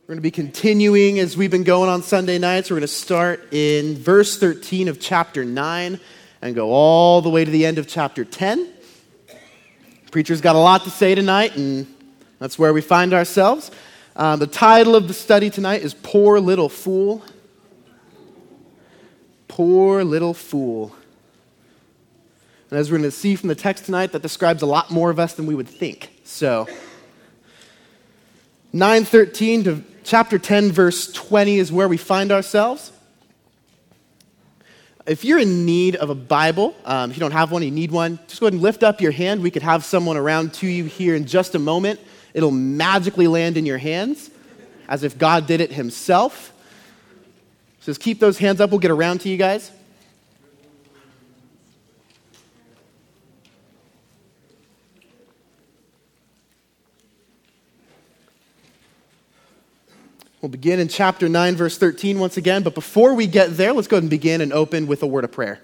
We're going to be continuing as we've been going on Sunday nights. We're going to start in verse 13 of chapter 9 and go all the way to the end of chapter 10. Preacher's got a lot to say tonight, and that's where we find ourselves. The title of the study tonight is Poor Little Fool. Poor Little Fool. And as we're going to see from the text tonight, that describes a lot more of us than we would think. So, 9:13 to chapter 10, verse 20 is where we find ourselves. If you're in need of a Bible, if you don't have one, you need one, just go ahead and lift up your hand. We could have someone around to you here in just a moment. It'll magically land in your hands as if God did it himself. So just keep those hands up. We'll get around to you guys. We'll begin in chapter 9, verse 13 once again. But before we get there, let's go ahead and begin and open with a word of prayer.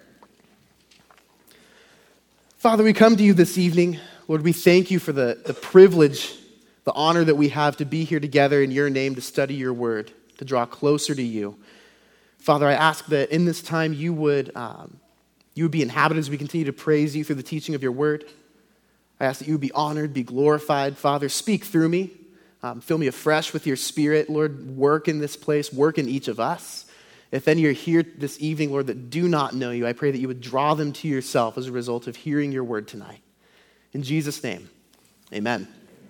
Father, we come to you this evening. Lord, we thank you for the privilege, the honor that we have to be here together in your name to study your word, to draw closer to you. Father, I ask that in this time you would be inhabited as we continue to praise you through the teaching of your word. I ask that you would be honored, be glorified. Father, speak through me. Fill me afresh with your spirit. Lord, work in this place, work in each of us. If any are here this evening, Lord, that do not know you, I pray that you would draw them to yourself as a result of hearing your word tonight. In Jesus' name, amen.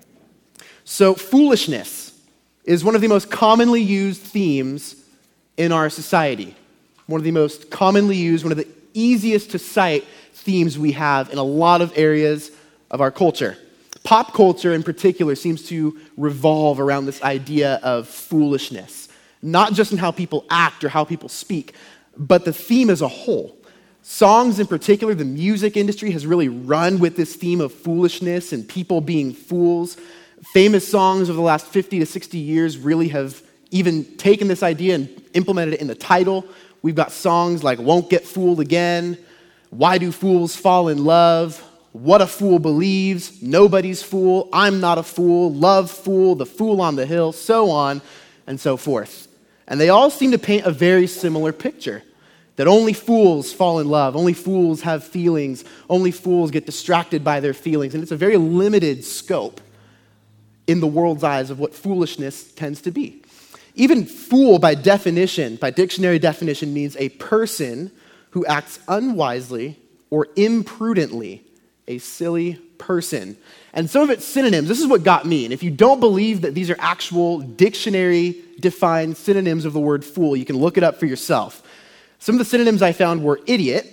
So, foolishness is one of the most commonly used themes in our society. One of the most commonly used, one of the easiest to cite themes we have in a lot of areas of our culture. Pop culture in particular seems to revolve around this idea of foolishness, not just in how people act or how people speak, but the theme as a whole. Songs in particular, the music industry has really run with this theme of foolishness and people being fools. Famous songs over the last 50 to 60 years really have even taken this idea and implemented it in the title. We've got songs like Won't Get Fooled Again, Why Do Fools Fall in Love, What a Fool Believes, Nobody's Fool, I'm Not a Fool, Love Fool, The Fool on the Hill, so on and so forth. And they all seem to paint a very similar picture, that only fools fall in love, only fools have feelings, only fools get distracted by their feelings. And it's a very limited scope in the world's eyes of what foolishness tends to be. Even fool by definition, by dictionary definition, means a person who acts unwisely or imprudently. A silly person. And some of its synonyms, this is what got me. And if you don't believe that these are actual dictionary-defined synonyms of the word fool, you can look it up for yourself. Some of the synonyms I found were idiot,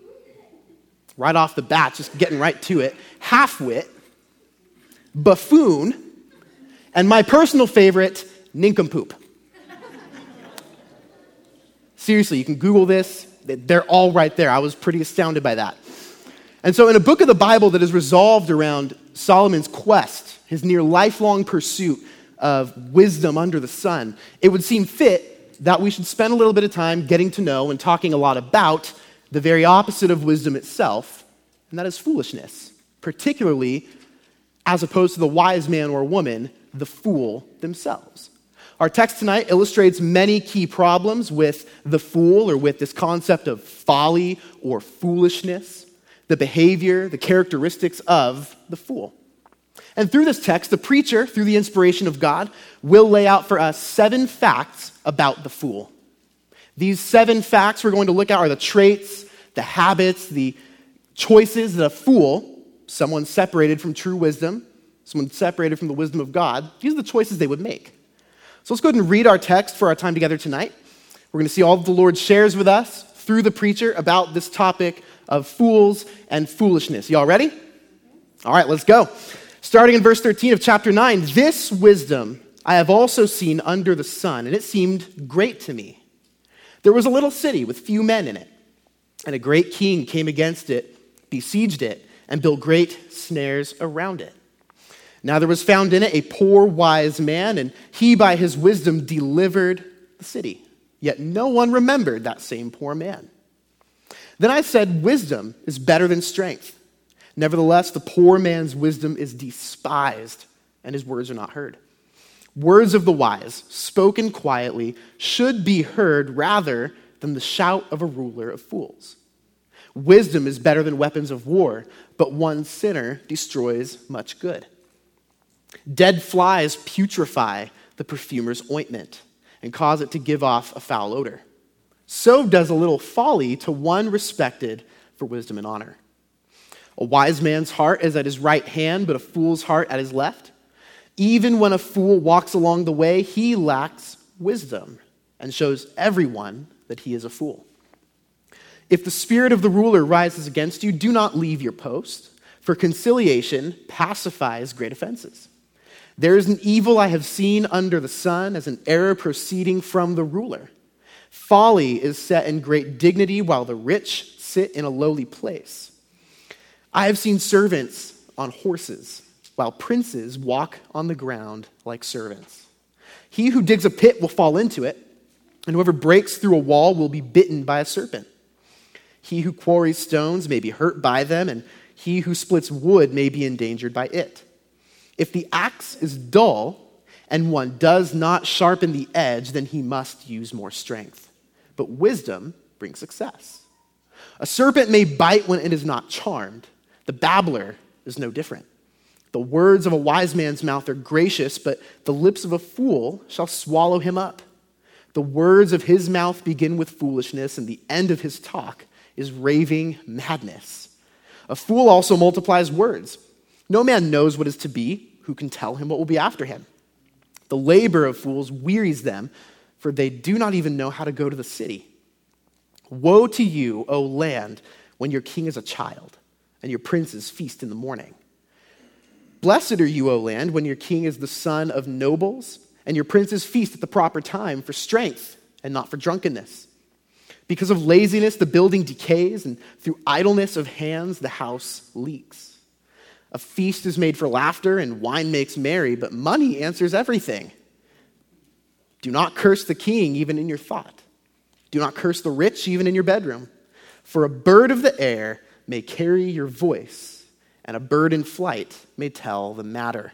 right off the bat, just getting right to it, half-wit, buffoon, and my personal favorite, nincompoop. Seriously, you can Google this. They're all right there. I was pretty astounded by that. And so in a book of the Bible that is resolved around Solomon's quest, his near lifelong pursuit of wisdom under the sun, it would seem fit that we should spend a little bit of time getting to know and talking a lot about the very opposite of wisdom itself, and that is foolishness, particularly as opposed to the wise man or woman, the fool themselves. Our text tonight illustrates many key problems with the fool, or with this concept of folly or foolishness, the behavior, the characteristics of the fool. And through this text, the preacher, through the inspiration of God, will lay out for us 7 facts about the fool. These 7 facts we're going to look at are the traits, the habits, the choices that a fool, someone separated from true wisdom, someone separated from the wisdom of God, these are the choices they would make. So let's go ahead and read our text for our time together tonight. We're going to see all that the Lord shares with us through the preacher about this topic of fools and foolishness. Y'all ready? All right, let's go. Starting in verse 13 of chapter 9, this wisdom I have also seen under the sun, and it seemed great to me. There was a little city with few men in it, and a great king came against it, besieged it, and built great snares around it. Now there was found in it a poor wise man, and he by his wisdom delivered the city. Yet no one remembered that same poor man. Then I said, wisdom is better than strength. Nevertheless, the poor man's wisdom is despised, and his words are not heard. Words of the wise, spoken quietly, should be heard rather than the shout of a ruler of fools. Wisdom is better than weapons of war, but one sinner destroys much good. Dead flies putrefy the perfumer's ointment and cause it to give off a foul odor. So does a little folly to one respected for wisdom and honor. A wise man's heart is at his right hand, but a fool's heart at his left. Even when a fool walks along the way, he lacks wisdom and shows everyone that he is a fool. If the spirit of the ruler rises against you, do not leave your post, for conciliation pacifies great offenses. There is an evil I have seen under the sun as an error proceeding from the ruler. Folly is set in great dignity while the rich sit in a lowly place. I have seen servants on horses while princes walk on the ground like servants. He who digs a pit will fall into it, and whoever breaks through a wall will be bitten by a serpent. He who quarries stones may be hurt by them, and he who splits wood may be endangered by it. If the axe is dull and one does not sharpen the edge, then he must use more strength. But wisdom brings success. A serpent may bite when it is not charmed. The babbler is no different. The words of a wise man's mouth are gracious, but the lips of a fool shall swallow him up. The words of his mouth begin with foolishness, and the end of his talk is raving madness. A fool also multiplies words. No man knows what is to be. Who can tell him what will be after him? The labor of fools wearies them, for they do not even know how to go to the city. Woe to you, O land, when your king is a child, and your princes feast in the morning. Blessed are you, O land, when your king is the son of nobles, and your princes feast at the proper time for strength and not for drunkenness. Because of laziness, the building decays, and through idleness of hands, the house leaks. A feast is made for laughter, and wine makes merry, but money answers everything. Do not curse the king even in your thought. Do not curse the rich even in your bedroom. For a bird of the air may carry your voice, and a bird in flight may tell the matter.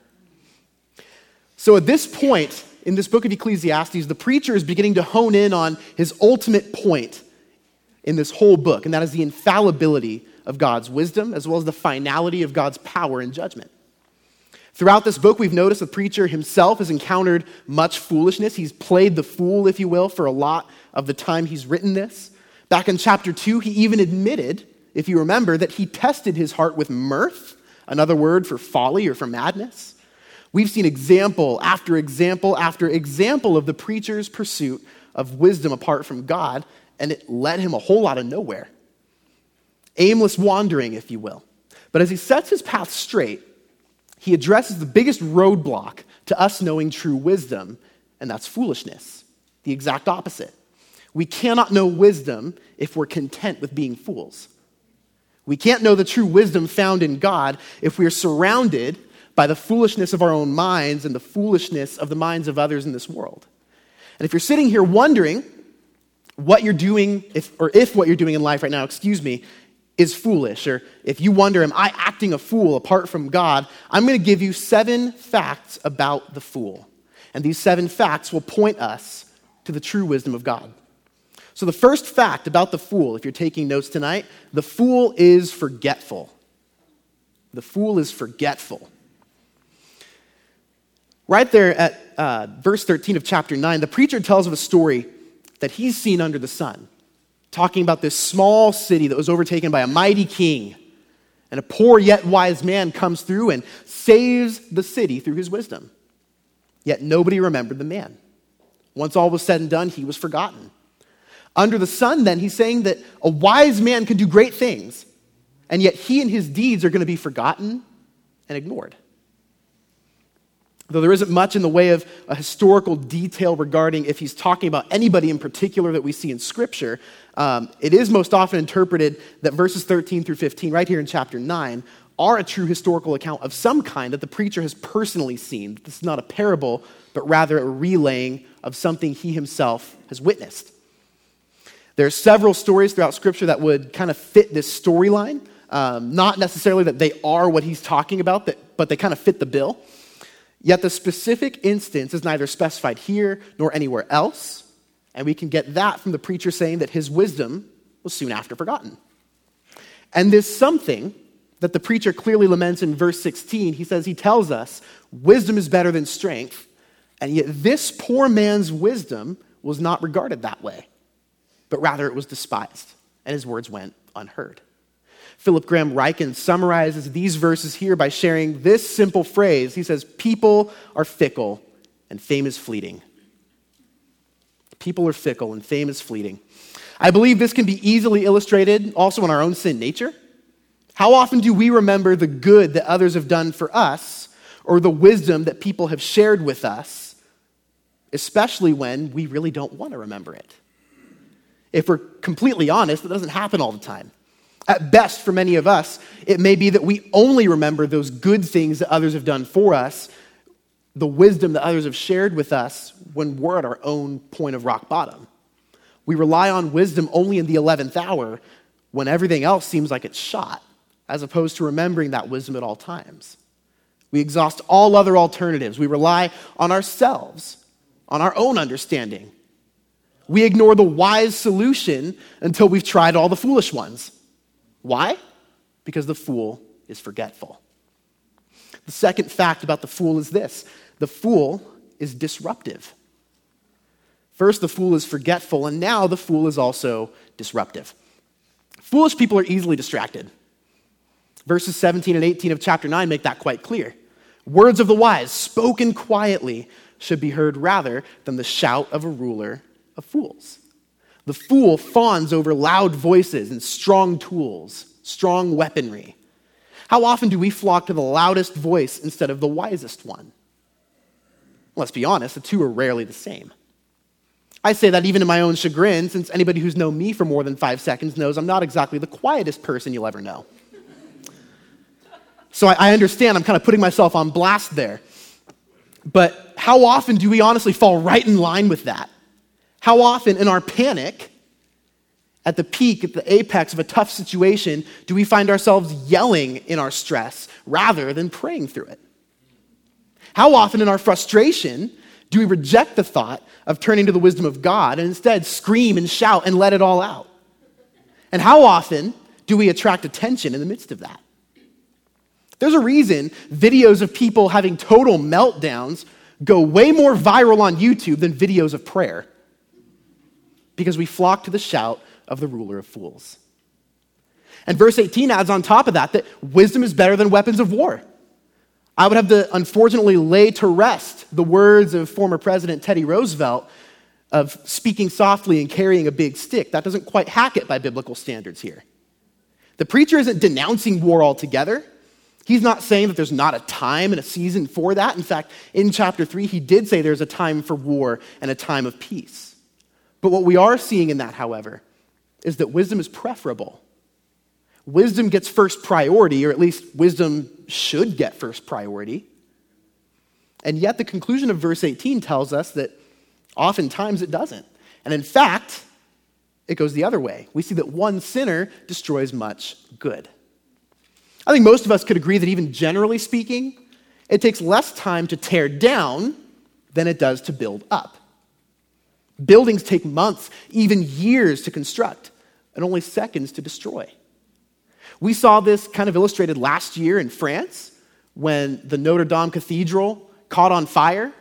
So at this point in this book of Ecclesiastes, the preacher is beginning to hone in on his ultimate point in this whole book, and that is the infallibility of God's wisdom as well as the finality of God's power and judgment. Throughout this book, we've noticed the preacher himself has encountered much foolishness. He's played the fool, if you will, for a lot of the time he's written this. Back in chapter 2, he even admitted, if you remember, that he tested his heart with mirth, another word for folly or for madness. We've seen example after example after example of the preacher's pursuit of wisdom apart from God, and it led him a whole lot of nowhere. Aimless wandering, if you will. But as he sets his path straight, he addresses the biggest roadblock to us knowing true wisdom, and that's foolishness, the exact opposite. We cannot know wisdom if we're content with being fools. We can't know the true wisdom found in God if we are surrounded by the foolishness of our own minds and the foolishness of the minds of others in this world. And if you're sitting here wondering what you're doing, if what you're doing in life right now, is foolish, or if you wonder, am I acting a fool apart from God? I'm going to give you 7 facts about the fool. And these 7 facts will point us to the true wisdom of God. So the first fact about the fool, if you're taking notes tonight, the fool is forgetful. The fool is forgetful. Right there at verse 13 of chapter 9, the preacher tells of a story that he's seen under the sun, talking about this small city that was overtaken by a mighty king. And a poor yet wise man comes through and saves the city through his wisdom. Yet nobody remembered the man. Once all was said and done, he was forgotten. Under the sun, then, he's saying that a wise man can do great things, and yet he and his deeds are going to be forgotten and ignored. Though there isn't much in the way of a historical detail regarding if he's talking about anybody in particular that we see in Scripture, it is most often interpreted that verses 13 through 15, right here in chapter 9, are a true historical account of some kind that the preacher has personally seen. This is not a parable, but rather a relaying of something he himself has witnessed. There are several stories throughout Scripture that would kind of fit this storyline. Not necessarily that they are what he's talking about, but they kind of fit the bill. Yet the specific instance is neither specified here nor anywhere else, and we can get that from the preacher saying that his wisdom was soon after forgotten. And this something that the preacher clearly laments in verse 16, he tells us, wisdom is better than strength, and yet this poor man's wisdom was not regarded that way, but rather it was despised, and his words went unheard. Philip Graham Ryken summarizes these verses here by sharing this simple phrase. He says, people are fickle and fame is fleeting. People are fickle and fame is fleeting. I believe this can be easily illustrated also in our own sin nature. How often do we remember the good that others have done for us or the wisdom that people have shared with us, especially when we really don't want to remember it? If we're completely honest, it doesn't happen all the time. At best, for many of us, it may be that we only remember those good things that others have done for us, the wisdom that others have shared with us when we're at our own point of rock bottom. We rely on wisdom only in the 11th hour when everything else seems like it's shot, as opposed to remembering that wisdom at all times. We exhaust all other alternatives. We rely on ourselves, on our own understanding. We ignore the wise solution until we've tried all the foolish ones. Why? Because the fool is forgetful. The second fact about the fool is this: the fool is disruptive. First, the fool is forgetful, and now the fool is also disruptive. Foolish people are easily distracted. Verses 17 and 18 of chapter 9 make that quite clear. Words of the wise, spoken quietly, should be heard rather than the shout of a ruler of fools. The fool fawns over loud voices and strong tools, strong weaponry. How often do we flock to the loudest voice instead of the wisest one? Let's be honest, the two are rarely the same. I say that even in my own chagrin, since anybody who's known me for more than 5 seconds knows I'm not exactly the quietest person you'll ever know. So I understand I'm kind of putting myself on blast there. But how often do we honestly fall right in line with that? How often in our panic, at the peak, at the apex of a tough situation, do we find ourselves yelling in our stress rather than praying through it? How often in our frustration do we reject the thought of turning to the wisdom of God and instead scream and shout and let it all out? And how often do we attract attention in the midst of that? There's a reason videos of people having total meltdowns go way more viral on YouTube than videos of prayer. Because we flock to the shout of the ruler of fools. And verse 18 adds on top of that wisdom is better than weapons of war. I would have to unfortunately lay to rest the words of former President Teddy Roosevelt of speaking softly and carrying a big stick. That doesn't quite hack it by biblical standards here. The preacher isn't denouncing war altogether. He's not saying that there's not a time and a season for that. In fact, in chapter 3, he did say there's a time for war and a time of peace. But what we are seeing in that, however, is that wisdom is preferable. Wisdom gets first priority, or at least wisdom should get first priority. And yet the conclusion of verse 18 tells us that oftentimes it doesn't. And in fact, it goes the other way. We see that one sinner destroys much good. I think most of us could agree that even generally speaking, it takes less time to tear down than it does to build up. Buildings take months, even years to construct, and only seconds to destroy. We saw this kind of illustrated last year in France when the Notre Dame Cathedral caught on fire.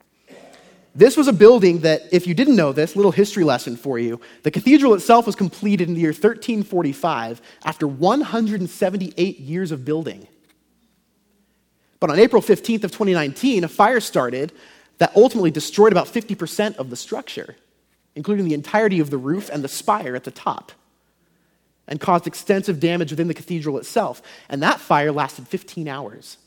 This was a building that, if you didn't know this, little history lesson for you, the cathedral itself was completed in the year 1345 after 178 years of building. But on April 15th of 2019, a fire started that ultimately destroyed about 50% of the structure, including the entirety of the roof and the spire at the top, and caused extensive damage within the cathedral itself. And that fire lasted 15 hours.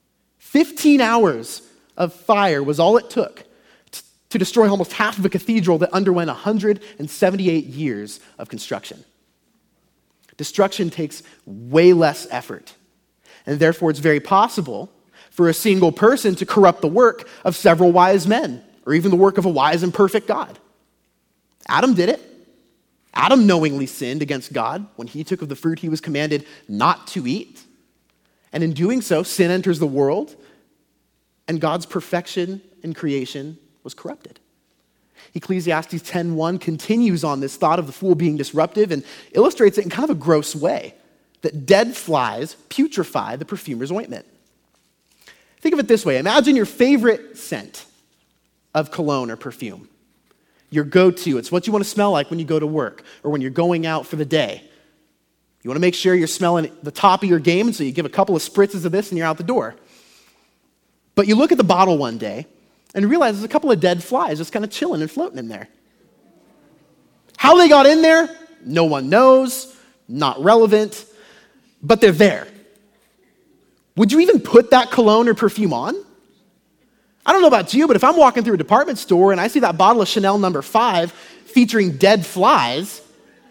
15 hours of fire was all it took to destroy almost half of a cathedral that underwent 178 years of construction. Destruction takes way less effort, and therefore it's very possible for a single person to corrupt the work of several wise men, or even the work of a wise and perfect God. Adam did it. Adam knowingly sinned against God when he took of the fruit he was commanded not to eat. And in doing so, sin enters the world, and God's perfection in creation was corrupted. Ecclesiastes 10:1 continues on this thought of the fool being disruptive and illustrates it in kind of a gross way, that dead flies putrefy the perfumer's ointment. Think of it this way. Imagine your favorite scent of cologne or perfume. Your go-to. It's what you want to smell like when you go to work or when you're going out for the day. You want to make sure you're smelling the top of your game, and so you give a couple of spritzes of this and you're out the door. But you look at the bottle one day and realize there's a couple of dead flies just kind of chilling and floating in there. How they got in there, no one knows, not relevant, but they're there. Would you even put that cologne or perfume on? I don't know about you, but if I'm walking through a department store and I see that bottle of Chanel No. 5 featuring dead flies,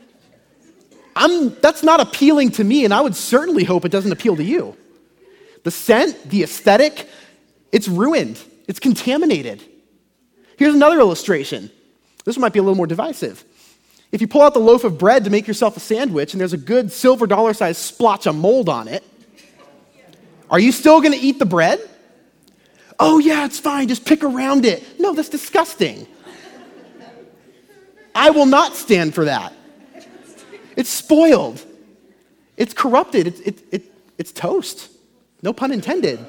that's not appealing to me, and I would certainly hope it doesn't appeal to you. The scent, the aesthetic, it's ruined. It's contaminated. Here's another illustration. This one might be a little more divisive. If you pull out the loaf of bread to make yourself a sandwich and there's a good silver dollar-sized splotch of mold on it, are you still going to eat the bread? Oh yeah, it's fine, just pick around it. No, that's disgusting. I will not stand for that. It's spoiled. It's corrupted. It's toast. No pun intended.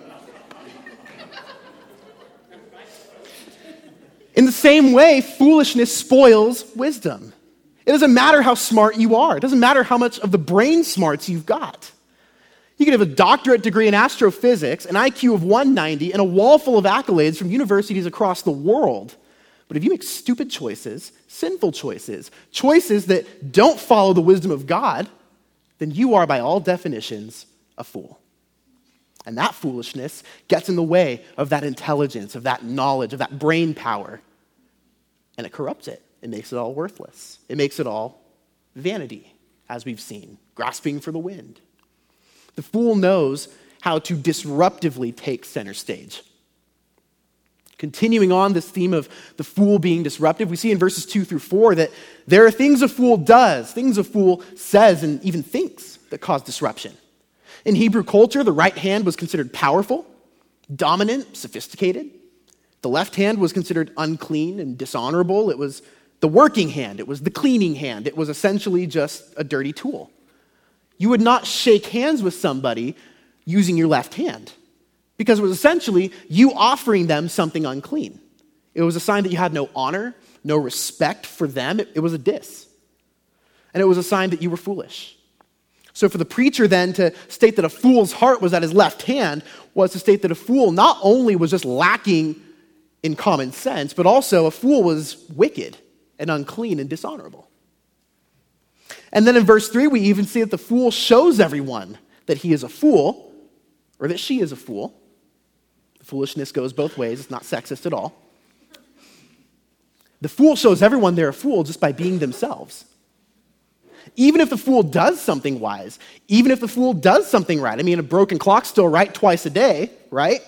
In the same way, foolishness spoils wisdom. It doesn't matter how smart you are. It doesn't matter how much of the brain smarts you've got. You can have a doctorate degree in astrophysics, an IQ of 190, and a wall full of accolades from universities across the world. But if you make stupid choices, sinful choices, choices that don't follow the wisdom of God, then you are, by all definitions, a fool. And that foolishness gets in the way of that intelligence, of that knowledge, of that brain power. And it corrupts it. It makes it all worthless. It makes it all vanity, as we've seen, grasping for the wind. The fool knows how to disruptively take center stage. Continuing on this theme of the fool being disruptive, we see in verses 2-4 that there are things a fool does, things a fool says and even thinks that cause disruption. In Hebrew culture, the right hand was considered powerful, dominant, sophisticated. The left hand was considered unclean and dishonorable. It was the working hand. It was the cleaning hand. It was essentially just a dirty tool. You would not shake hands with somebody using your left hand because it was essentially you offering them something unclean. It was a sign that you had no honor, no respect for them. It was a diss. And it was a sign that you were foolish. So for the preacher then to state that a fool's heart was at his left hand was to state that a fool not only was just lacking in common sense, but also a fool was wicked and unclean and dishonorable. And then in verse 3, we even see that the fool shows everyone that he is a fool, or that she is a fool. Foolishness goes both ways. It's not sexist at all. The fool shows everyone they're a fool just by being themselves. Even if the fool does something wise, even if the fool does something right. I mean, a broken clock's still right twice a day, right?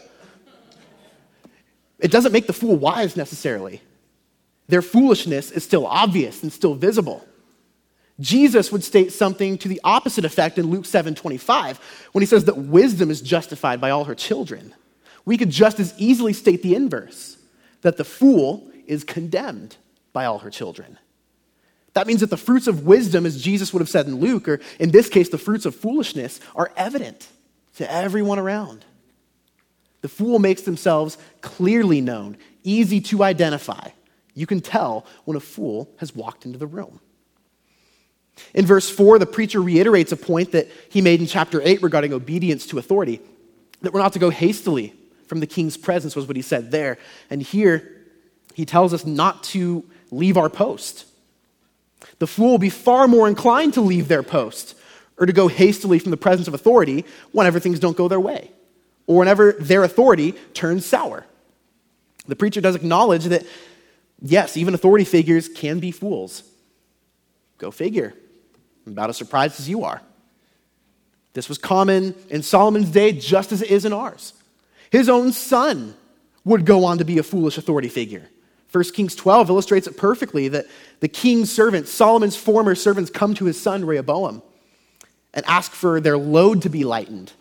It doesn't make the fool wise necessarily. Their foolishness is still obvious and still visible. Jesus would state something to the opposite effect in Luke 7:25 when he says that wisdom is justified by all her children. We could just as easily state the inverse, that the fool is condemned by all her children. That means that the fruits of wisdom, as Jesus would have said in Luke, or in this case, the fruits of foolishness, are evident to everyone around. The fool makes themselves clearly known, easy to identify. You can tell when a fool has walked into the room. In verse 4, the preacher reiterates a point that he made in chapter 8 regarding obedience to authority, that we're not to go hastily from the king's presence, was what he said there. And here, he tells us not to leave our post. The fool will be far more inclined to leave their post or to go hastily from the presence of authority whenever things don't go their way or whenever their authority turns sour. The preacher does acknowledge that, yes, even authority figures can be fools. Go figure. I'm about as surprised as you are. This was common in Solomon's day just as it is in ours. His own son would go on to be a foolish authority figure. 1 Kings 12 illustrates it perfectly that the king's servants, Solomon's former servants, come to his son Rehoboam and ask for their load to be lightened.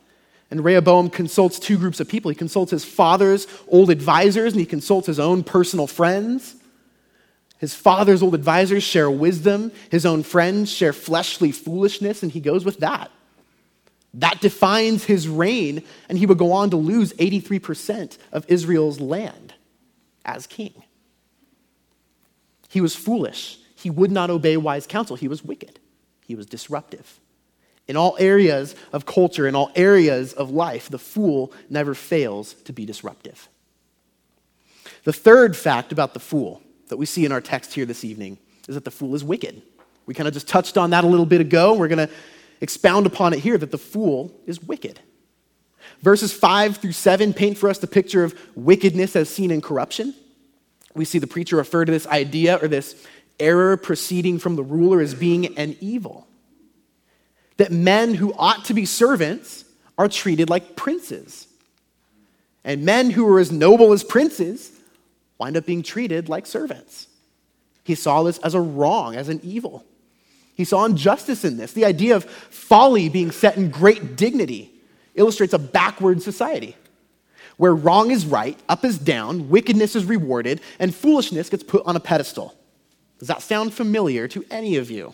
And Rehoboam consults two groups of people. He consults his father's old advisors, and he consults his own personal friends. His father's old advisors share wisdom. His own friends share fleshly foolishness, and he goes with that. That defines his reign, and he would go on to lose 83% of Israel's land as king. He was foolish. He would not obey wise counsel. He was wicked. He was disruptive. In all areas of culture, in all areas of life, the fool never fails to be disruptive. The third fact about the fool that we see in our text here this evening is that the fool is wicked. We kind of just touched on that a little bit ago. We're going to expound upon it here, that the fool is wicked. Verses 5 through 7 paint for us the picture of wickedness as seen in corruption. We see the preacher refer to this idea or this error proceeding from the ruler as being an evil. That men who ought to be servants are treated like princes. And men who are as noble as princes wind up being treated like servants. He saw this as a wrong, as an evil. He saw injustice in this. The idea of folly being set in great dignity illustrates a backward society where wrong is right, up is down, wickedness is rewarded, and foolishness gets put on a pedestal. Does that sound familiar to any of you?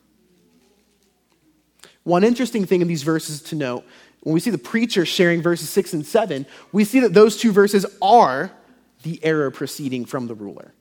One interesting thing in these verses to note, when we see the preacher sharing verses 6 and 7, we see that those two verses are the error proceeding from the ruler.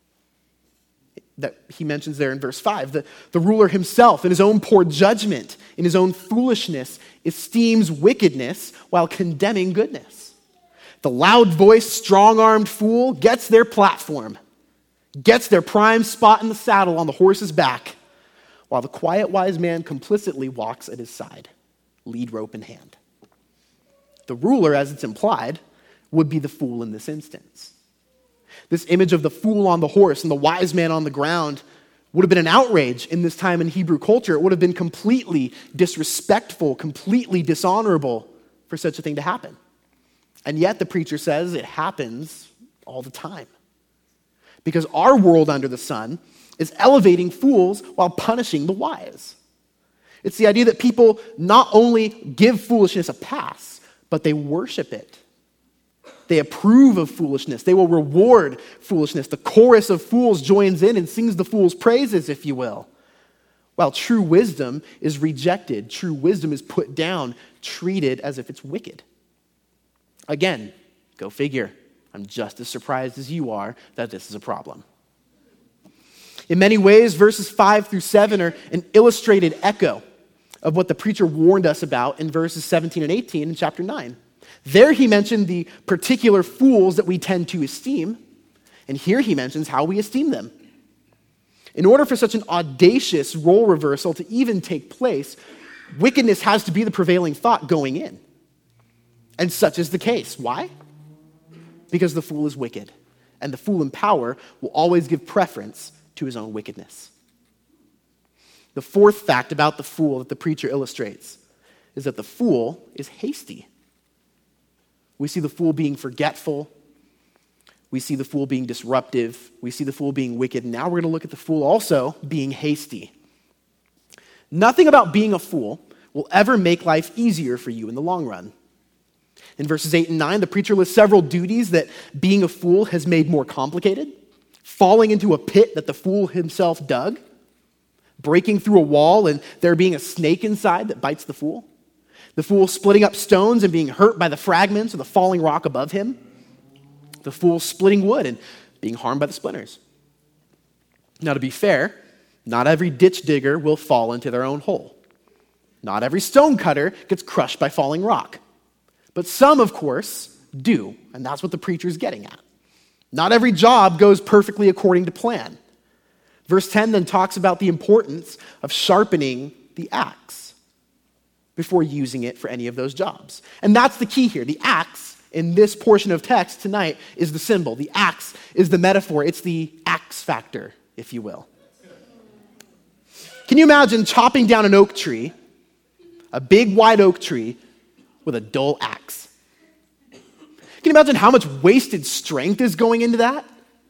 That he mentions there in verse 5. The ruler himself, in his own poor judgment, in his own foolishness, esteems wickedness while condemning goodness. The loud-voiced, strong-armed fool gets their platform, gets their prime spot in the saddle on the horse's back, while the quiet, wise man complicitly walks at his side, lead rope in hand. The ruler, as it's implied, would be the fool in this instance. This image of the fool on the horse and the wise man on the ground would have been an outrage in this time in Hebrew culture. It would have been completely disrespectful, completely dishonorable for such a thing to happen. And yet the preacher says it happens all the time. Because our world under the sun is elevating fools while punishing the wise. It's the idea that people not only give foolishness a pass, but they worship it. They approve of foolishness. They will reward foolishness. The chorus of fools joins in and sings the fool's praises, if you will. While true wisdom is rejected, true wisdom is put down, treated as if it's wicked. Again, go figure. I'm just as surprised as you are that this is a problem. In many ways, verses 5 through 7 are an illustrated echo of what the preacher warned us about in verses 17 and 18 in chapter 9. There he mentioned the particular fools that we tend to esteem, and here he mentions how we esteem them. In order for such an audacious role reversal to even take place, wickedness has to be the prevailing thought going in. And such is the case. Why? Because the fool is wicked, and the fool in power will always give preference to his own wickedness. The fourth fact about the fool that the preacher illustrates is that the fool is hasty. We see the fool being forgetful. We see the fool being disruptive. We see the fool being wicked. And now we're going to look at the fool also being hasty. Nothing about being a fool will ever make life easier for you in the long run. In verses 8 and 9, the preacher lists several duties that being a fool has made more complicated. Falling into a pit that the fool himself dug. Breaking through a wall and there being a snake inside that bites the fool. The fool splitting up stones and being hurt by the fragments of the falling rock above him. The fool splitting wood and being harmed by the splinters. Now, to be fair, not every ditch digger will fall into their own hole. Not every stone cutter gets crushed by falling rock. But some, of course, do, and that's what the preacher is getting at. Not every job goes perfectly according to plan. Verse 10 then talks about the importance of sharpening the axe before using it for any of those jobs. And that's the key here. The axe in this portion of text tonight is the symbol. The axe is the metaphor. It's the axe factor, if you will. Can you imagine chopping down an oak tree, a big wide oak tree, with a dull axe? Can you imagine how much wasted strength is going into that?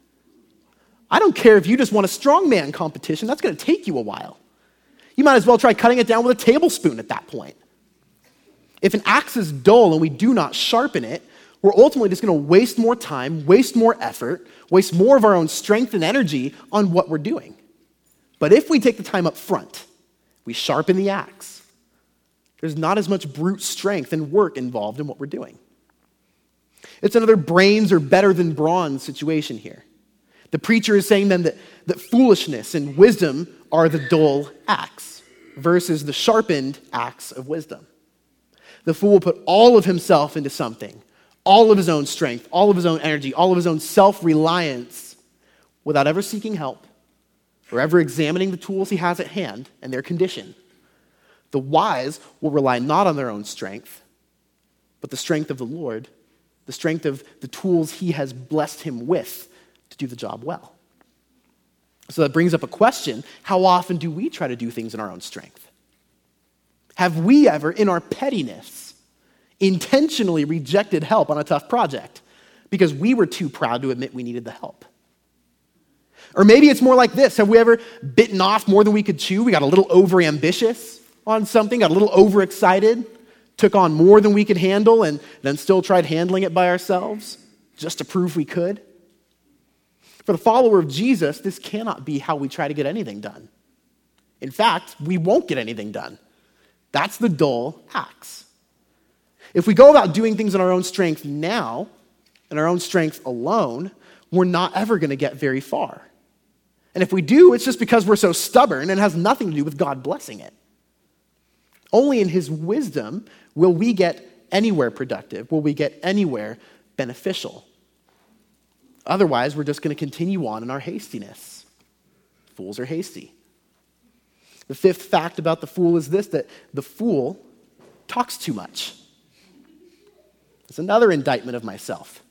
I don't care if you just want a strongman competition. That's going to take you a while. You might as well try cutting it down with a tablespoon at that point. If an axe is dull and we do not sharpen it, we're ultimately just going to waste more time, waste more effort, waste more of our own strength and energy on what we're doing. But if we take the time up front, we sharpen the axe, there's not as much brute strength and work involved in what we're doing. It's another brains are better than brawn situation here. The preacher is saying then that foolishness and wisdom are the dull axe versus the sharpened axe of wisdom. The fool will put all of himself into something, all of his own strength, all of his own energy, all of his own self-reliance without ever seeking help or ever examining the tools he has at hand and their condition. The wise will rely not on their own strength, but the strength of the Lord, the strength of the tools he has blessed him with to do the job well. So that brings up a question: how often do we try to do things in our own strength? Have we ever, in our pettiness, intentionally rejected help on a tough project because we were too proud to admit we needed the help? Or maybe it's more like this: have we ever bitten off more than we could chew? We got a little overambitious on something, got a little overexcited, took on more than we could handle, and then still tried handling it by ourselves just to prove we could? For the follower of Jesus, this cannot be how we try to get anything done. In fact, we won't get anything done. That's the dull axe. If we go about doing things in our own strength now, in our own strength alone, we're not ever going to get very far. And if we do, it's just because we're so stubborn and it has nothing to do with God blessing it. Only in his wisdom will we get anywhere productive, will we get anywhere beneficial. Otherwise, we're just going to continue on in our hastiness. Fools are hasty. The fifth fact about the fool is this: that the fool talks too much. It's another indictment of myself.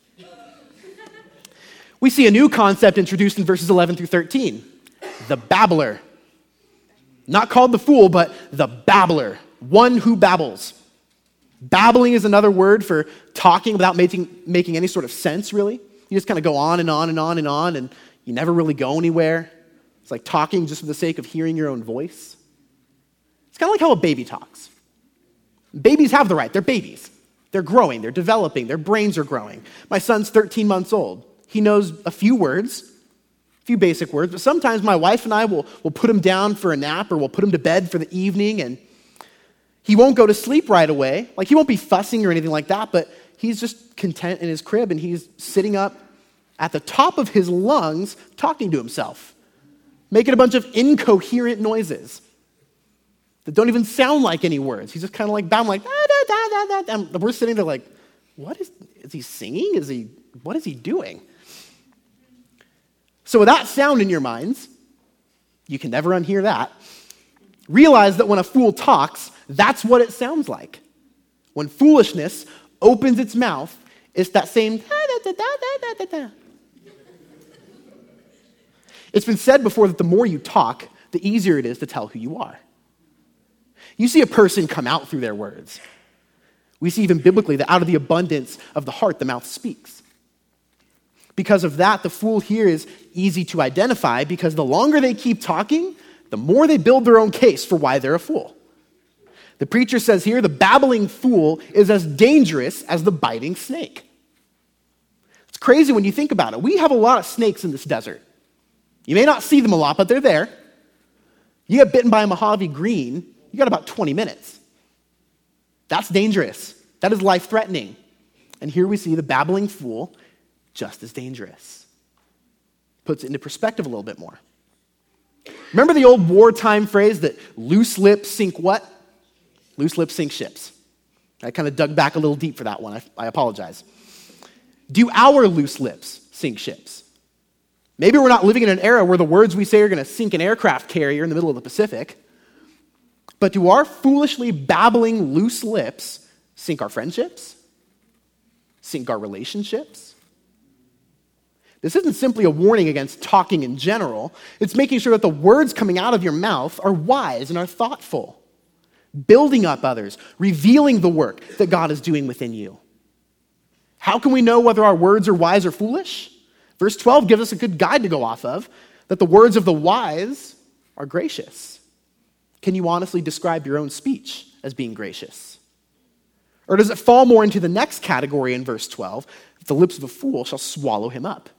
We see a new concept introduced in verses 11 through 13. The babbler. Not called the fool, but the babbler. One who babbles. Babbling is another word for talking without making any sort of sense, really. You just kind of go on and on and on and on, and you never really go anywhere. It's like talking just for the sake of hearing your own voice. It's kind of like how a baby talks. Babies have the right. They're babies. They're growing. They're developing. Their brains are growing. My son's 13 months old. He knows a few words, a few basic words, but sometimes my wife and I will put him down for a nap or we'll put him to bed for the evening, and he won't go to sleep right away. Like, he won't be fussing or anything like that, but he's just content in his crib, and he's sitting up at the top of his lungs talking to himself, making a bunch of incoherent noises that don't even sound like any words. He's just kind of like, I'm like, da, da, da, da, da. And we're sitting there like, what is he singing? What is he doing? So with that sound in your minds, you can never unhear that. Realize that when a fool talks, that's what it sounds like. When foolishness opens its mouth, it's that same da, da, da, da, da, da. It's been said before that the more you talk, the easier it is to tell who you are. You see a person come out through their words. We see even biblically that out of the abundance of the heart, the mouth speaks. Because of that, the fool here is easy to identify, because the longer they keep talking, the more they build their own case for why they're a fool. The preacher says here, the babbling fool is as dangerous as the biting snake. It's crazy when you think about it. We have a lot of snakes in this desert. You may not see them a lot, but they're there. You get bitten by a Mojave green, you got about 20 minutes. That's dangerous. That is life-threatening. And here we see the babbling fool just as dangerous. Puts it into perspective a little bit more. Remember the old wartime phrase that loose lips sink what? Loose lips sink ships. I kind of dug back a little deep for that one. I apologize. Do our loose lips sink ships? Maybe we're not living in an era where the words we say are going to sink an aircraft carrier in the middle of the Pacific. But do our foolishly babbling loose lips sink our friendships? Sink our relationships? This isn't simply a warning against talking in general. It's making sure that the words coming out of your mouth are wise and are thoughtful, building up others, revealing the work that God is doing within you. How can we know whether our words are wise or foolish? Verse 12 gives us a good guide to go off of, that the words of the wise are gracious. Can you honestly describe your own speech as being gracious? Or does it fall more into the next category in verse 12? The lips of a fool shall swallow him up.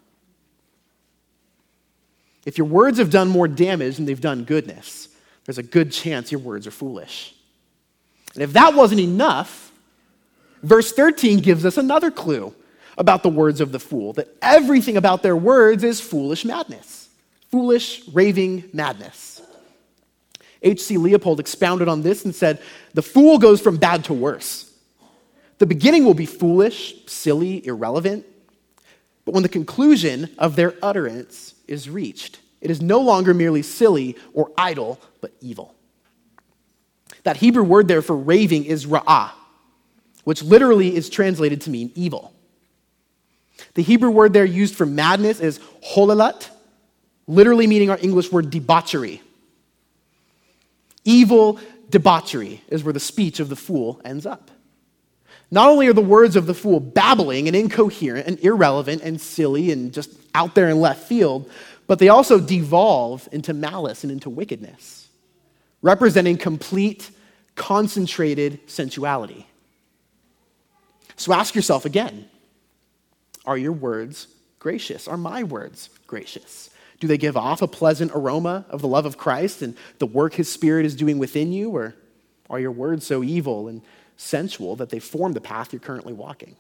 If your words have done more damage than they've done goodness, there's a good chance your words are foolish. And if that wasn't enough, verse 13 gives us another clue about the words of the fool, that everything about their words is foolish madness. Foolish, raving madness. H.C. Leopold expounded on this and said, the fool goes from bad to worse. The beginning will be foolish, silly, irrelevant, but when the conclusion of their utterance is reached, it is no longer merely silly or idle, but evil. That Hebrew word there for raving is ra'ah, which literally is translated to mean evil. The Hebrew word there used for madness is holalat, literally meaning our English word debauchery. Evil debauchery is where the speech of the fool ends up. Not only are the words of the fool babbling and incoherent and irrelevant and silly and just out there in left field, but they also devolve into malice and into wickedness, representing complete, concentrated sensuality. So ask yourself again, are your words gracious? Are my words gracious? Do they give off a pleasant aroma of the love of Christ and the work his Spirit is doing within you? Or are your words so evil and sensual that they form the path you're currently walking?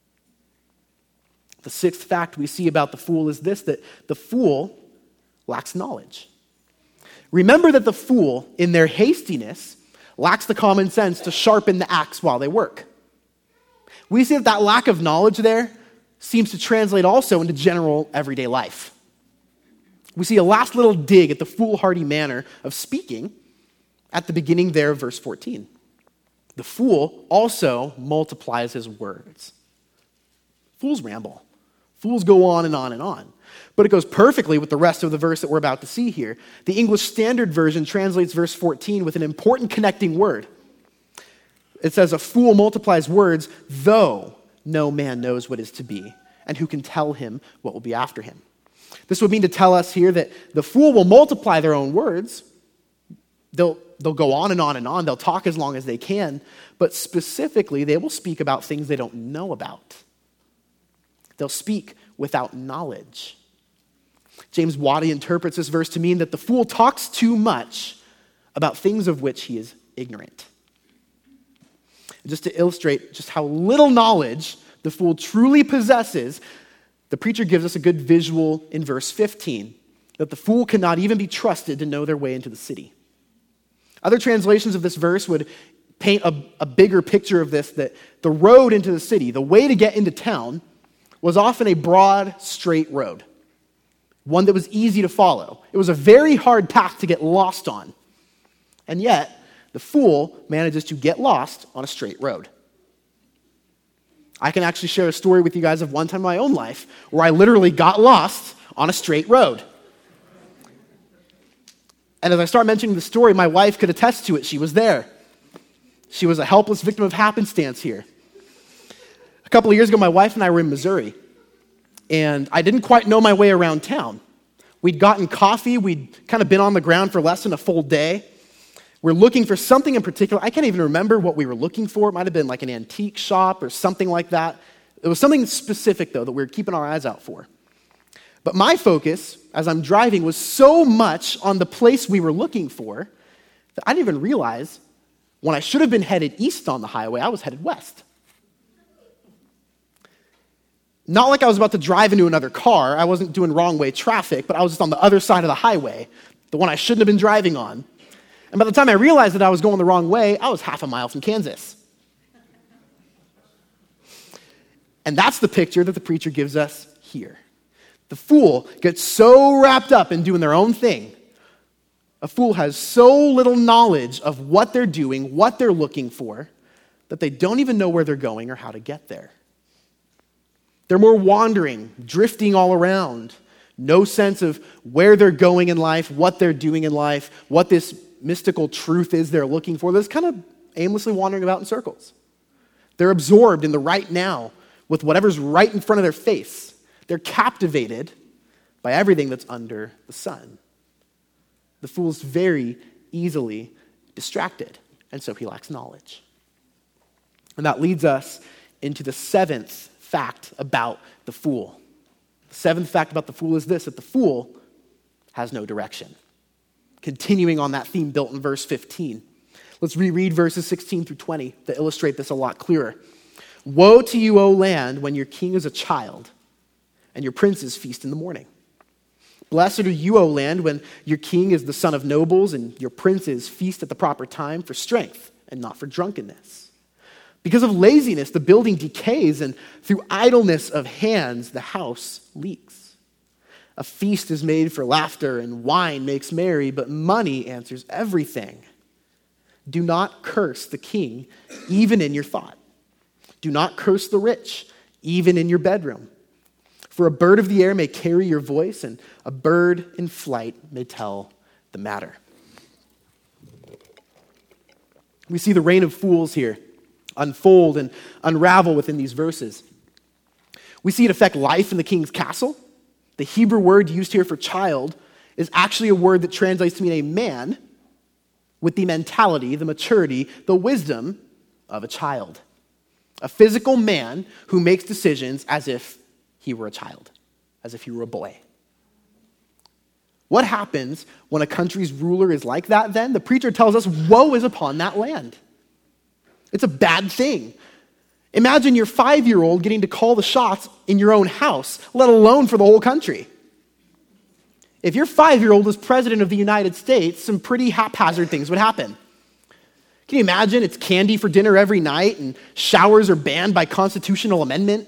The sixth fact we see about the fool is this, that the fool lacks knowledge. Remember that the fool, in their hastiness, lacks the common sense to sharpen the axe while they work. We see that lack of knowledge there seems to translate also into general everyday life. We see a last little dig at the foolhardy manner of speaking at the beginning there of verse 14. The fool also multiplies his words. Fools ramble. Fools go on and on and on. But it goes perfectly with the rest of the verse that we're about to see here. The English Standard Version translates verse 14 with an important connecting word. It says, a fool multiplies words, though no man knows what is to be, and who can tell him what will be after him. This would mean to tell us here that the fool will multiply their own words. They'll go on and on and on. They'll talk as long as they can. But specifically, they will speak about things they don't know about. They'll speak without knowledge. James Waddy interprets this verse to mean that the fool talks too much about things of which he is ignorant. Just to illustrate just how little knowledge the fool truly possesses, the preacher gives us a good visual in verse 15, that the fool cannot even be trusted to know their way into the city. Other translations of this verse would paint a bigger picture of this, that the road into the city, the way to get into town, was often a broad, straight road, one that was easy to follow. It was a very hard path to get lost on. And yet, the fool manages to get lost on a straight road. I can actually share a story with you guys of one time in my own life where I literally got lost on a straight road. And as I start mentioning the story, my wife could attest to it. She was there. She was a helpless victim of happenstance here. A couple of years ago, my wife and I were in Missouri, and I didn't quite know my way around town. We'd gotten coffee. We'd kind of been on the ground for less than a full day. We're looking for something in particular. I can't even remember what we were looking for. It might have been like an antique shop or something like that. It was something specific, though, that we were keeping our eyes out for. But my focus, as I'm driving, was so much on the place we were looking for that I didn't even realize when I should have been headed east on the highway, I was headed west. Not like I was about to drive into another car. I wasn't doing wrong way traffic, but I was just on the other side of the highway, the one I shouldn't have been driving on. And by the time I realized that I was going the wrong way, I was half a mile from Kansas. And that's the picture that the preacher gives us here. The fool gets so wrapped up in doing their own thing. A fool has so little knowledge of what they're doing, what they're looking for, that they don't even know where they're going or how to get there. They're more wandering, drifting all around. No sense of where they're going in life, what they're doing in life, what this mystical truth is they're looking for. They're just kind of aimlessly wandering about in circles. They're absorbed in the right now with whatever's right in front of their face. They're captivated by everything that's under the sun. The fool's very easily distracted, and so he lacks knowledge. And that leads us into the seventh fact about the fool. The seventh fact about the fool is this, that the fool has no direction. Continuing on that theme built in verse 15. Let's reread verses 16 through 20 that illustrate this a lot clearer. Woe to you, O land, when your king is a child and your princes feast in the morning. Blessed are you, O land, when your king is the son of nobles and your princes feast at the proper time for strength and not for drunkenness. Because of laziness, the building decays, and through idleness of hands, the house leaks. A feast is made for laughter, and wine makes merry, but money answers everything. Do not curse the king, even in your thought. Do not curse the rich, even in your bedroom. For a bird of the air may carry your voice, and a bird in flight may tell the matter. We see the reign of fools here unfold and unravel within these verses. We see it affect life in the king's castle. The Hebrew word used here for child is actually a word that translates to mean a man with the mentality, the maturity, the wisdom of a child. A physical man who makes decisions as if he were a child, as if he were a boy. What happens when a country's ruler is like that then? The preacher tells us, woe is upon that land. It's a bad thing. Imagine your 5-year-old getting to call the shots in your own house, let alone for the whole country. If your 5-year-old was president of the United States, some pretty haphazard things would happen. Can you imagine it's candy for dinner every night and showers are banned by constitutional amendment?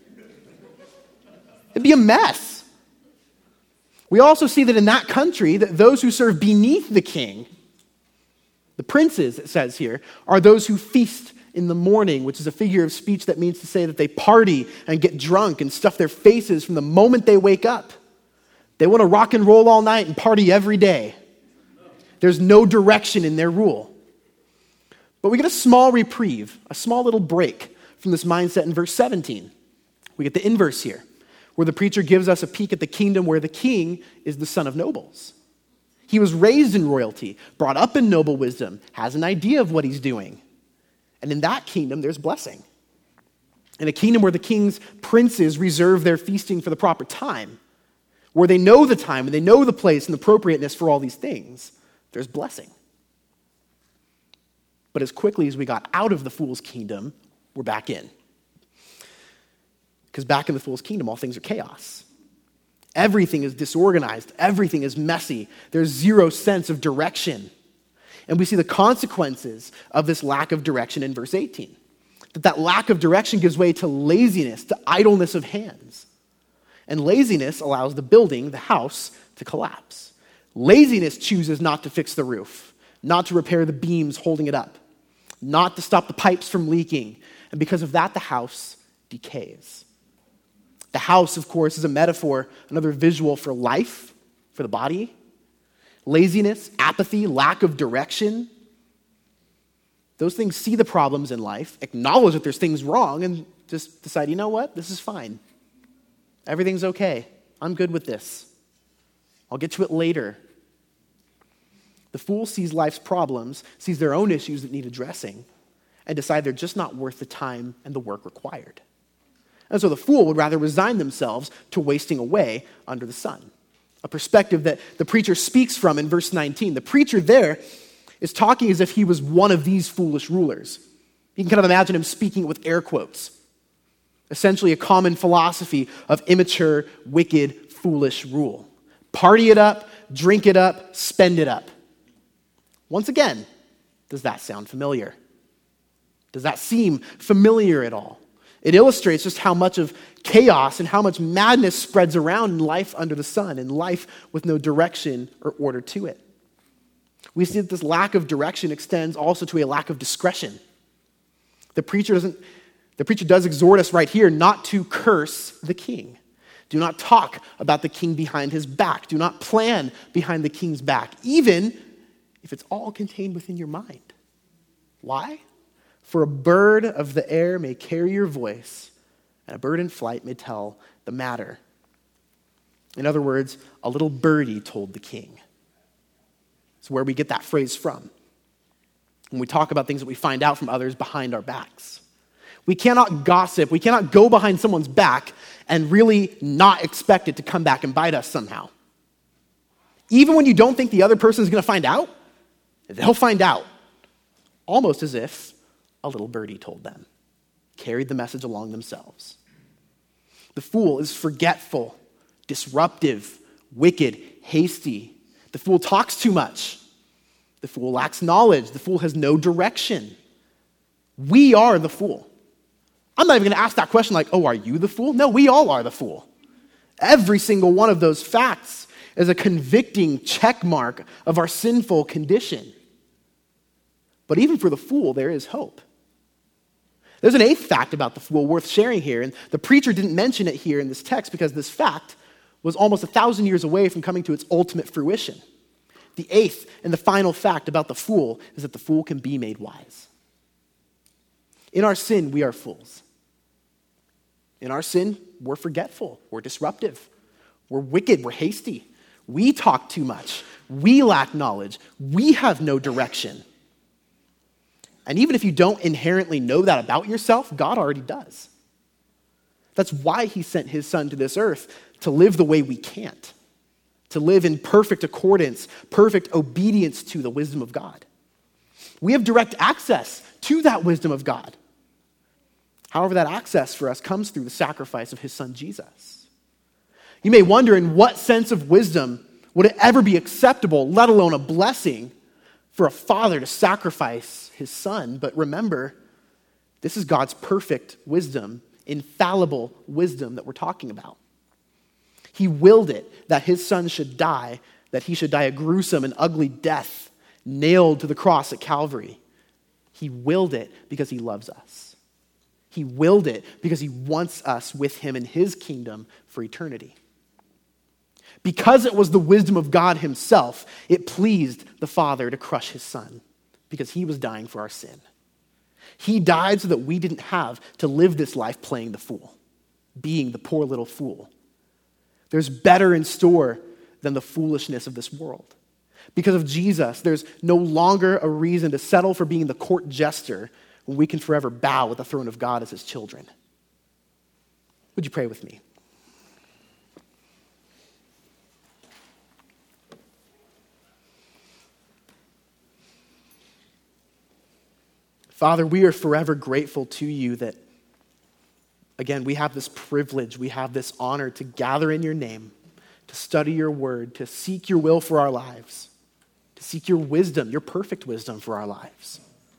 It'd be a mess. We also see that in that country, that those who serve beneath the king, the princes, it says here, are those who feast in the morning, which is a figure of speech that means to say that they party and get drunk and stuff their faces from the moment they wake up. They want to rock and roll all night and party every day. There's no direction in their rule. But we get a small reprieve, a small little break from this mindset in verse 17. We get the inverse here, where the preacher gives us a peek at the kingdom where the king is the son of nobles. He was raised in royalty, brought up in noble wisdom, has an idea of what he's doing. And in that kingdom, there's blessing. In a kingdom where the king's princes reserve their feasting for the proper time, where they know the time and they know the place and the appropriateness for all these things, there's blessing. But as quickly as we got out of the fool's kingdom, we're back in. Because back in the fool's kingdom, all things are chaos. Everything is disorganized. Everything is messy. There's zero sense of direction. And we see the consequences of this lack of direction in verse 18. That lack of direction gives way to laziness, to idleness of hands. And laziness allows the building, the house, to collapse. Laziness chooses not to fix the roof, not to repair the beams holding it up, not to stop the pipes from leaking. And because of that, the house decays. The house, of course, is a metaphor, another visual for life, for the body. Laziness, apathy, lack of direction. Those things see the problems in life, acknowledge that there's things wrong, and just decide, you know what, this is fine. Everything's okay. I'm good with this. I'll get to it later. The fool sees life's problems, sees their own issues that need addressing, and decide they're just not worth the time and the work required. And so the fool would rather resign themselves to wasting away under the sun. A perspective that the preacher speaks from in verse 19. The preacher there is talking as if he was one of these foolish rulers. You can kind of imagine him speaking with air quotes. Essentially a common philosophy of immature, wicked, foolish rule. Party it up, drink it up, spend it up. Once again, does that sound familiar? Does that seem familiar at all? It illustrates just how much of chaos and how much madness spreads around in life under the sun, in life with no direction or order to it. We see that this lack of direction extends also to a lack of discretion. The preacher does exhort us right here not to curse the king. Do not talk about the king behind his back. Do not plan behind the king's back, even if it's all contained within your mind. Why? For a bird of the air may carry your voice, and a bird in flight may tell the matter. In other words, a little birdie told the king. It's where we get that phrase from. When we talk about things that we find out from others behind our backs. We cannot gossip. We cannot go behind someone's back and really not expect it to come back and bite us somehow. Even when you don't think the other person is going to find out, they'll find out. Almost as if a little birdie told them, carried the message along themselves. The fool is forgetful, disruptive, wicked, hasty. The fool talks too much. The fool lacks knowledge. The fool has no direction. We are the fool. I'm not even going to ask that question like, oh, are you the fool? No, we all are the fool. Every single one of those facts is a convicting check mark of our sinful condition. But even for the fool, there is hope. There's an eighth fact about the fool worth sharing here, and the preacher didn't mention it here in this text because this fact was almost 1,000 years away from coming to its ultimate fruition. The eighth and the final fact about the fool is that the fool can be made wise. In our sin, we are fools. In our sin, we're forgetful, we're disruptive, we're wicked, we're hasty. We talk too much, we lack knowledge, we have no direction. And even if you don't inherently know that about yourself, God already does. That's why he sent his son to this earth, to live the way we can't, to live in perfect accordance, perfect obedience to the wisdom of God. We have direct access to that wisdom of God. However, that access for us comes through the sacrifice of his son Jesus. You may wonder, in what sense of wisdom would it ever be acceptable, let alone a blessing, for a father to sacrifice his son? But remember, this is God's perfect wisdom, infallible wisdom that we're talking about. He willed it that his son should die, that he should die a gruesome and ugly death, nailed to the cross at Calvary. He willed it because he loves us. He willed it because he wants us with him in his kingdom for eternity. Because it was the wisdom of God himself, it pleased the Father to crush his son because he was dying for our sin. He died so that we didn't have to live this life playing the fool, being the poor little fool. There's better in store than the foolishness of this world. Because of Jesus, there's no longer a reason to settle for being the court jester when we can forever bow at the throne of God as his children. Would you pray with me? Father, we are forever grateful to you that, again, we have this privilege, we have this honor to gather in your name, to study your word, to seek your will for our lives, to seek your wisdom, your perfect wisdom for our lives.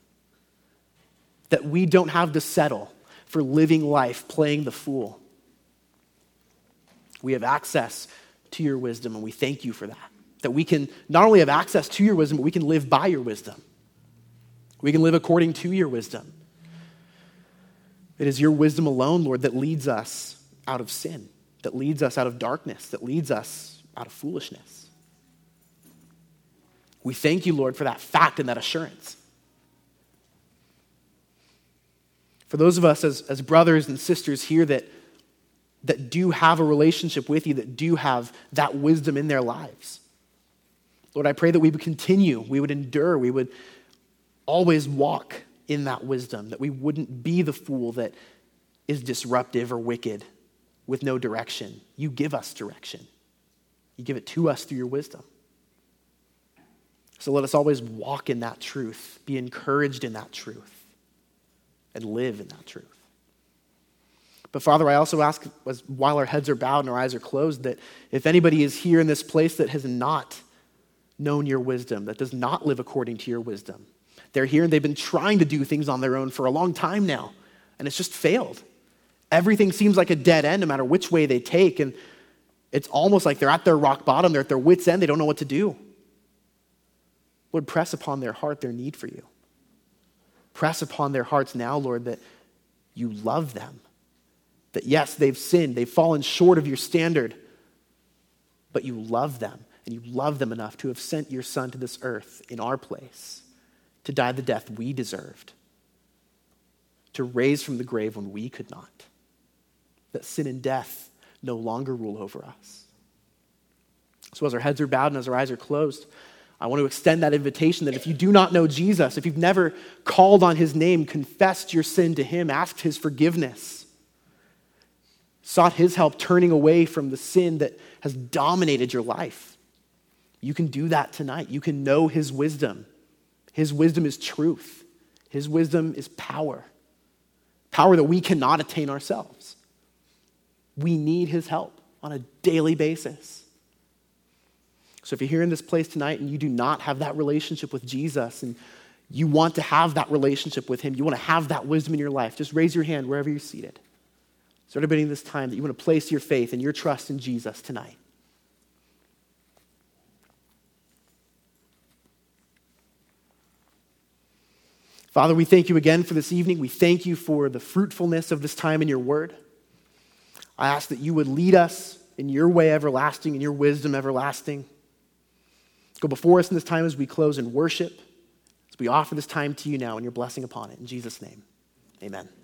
That we don't have to settle for living life playing the fool. We have access to your wisdom, and we thank you for that. That we can not only have access to your wisdom, but we can live by your wisdom. We can live according to your wisdom. It is your wisdom alone, Lord, that leads us out of sin, that leads us out of darkness, that leads us out of foolishness. We thank you, Lord, for that fact and that assurance. For those of us as brothers and sisters here that do have a relationship with you, that do have that wisdom in their lives, Lord, I pray that we would continue, we would endure, we would always walk in that wisdom, that we wouldn't be the fool that is disruptive or wicked with no direction. You give us direction. You give it to us through your wisdom. So let us always walk in that truth, be encouraged in that truth, and live in that truth. But Father, I also ask, while our heads are bowed and our eyes are closed, that if anybody is here in this place that has not known your wisdom, that does not live according to your wisdom, they're here and they've been trying to do things on their own for a long time now, and it's just failed. Everything seems like a dead end no matter which way they take, and it's almost like they're at their rock bottom, they're at their wits' end, they don't know what to do. Lord, press upon their heart their need for you. Press upon their hearts now, Lord, that you love them. That yes, they've sinned, they've fallen short of your standard, but you love them, and you love them enough to have sent your son to this earth in our place to die the death we deserved, to raise from the grave when we could not, that sin and death no longer rule over us. So as our heads are bowed and as our eyes are closed, I want to extend that invitation that if you do not know Jesus, if you've never called on his name, confessed your sin to him, asked his forgiveness, sought his help turning away from the sin that has dominated your life, you can do that tonight. You can know his wisdom. His wisdom is truth. His wisdom is power. Power that we cannot attain ourselves. We need his help on a daily basis. So if you're here in this place tonight and you do not have that relationship with Jesus and you want to have that relationship with him, you want to have that wisdom in your life, just raise your hand wherever you're seated. So everybody in this time that you want to place your faith and your trust in Jesus tonight. Father, we thank you again for this evening. We thank you for the fruitfulness of this time in your word. I ask that you would lead us in your way everlasting, in your wisdom everlasting. Go before us in this time as we close in worship, as we offer this time to you now and your blessing upon it. In Jesus' name, amen.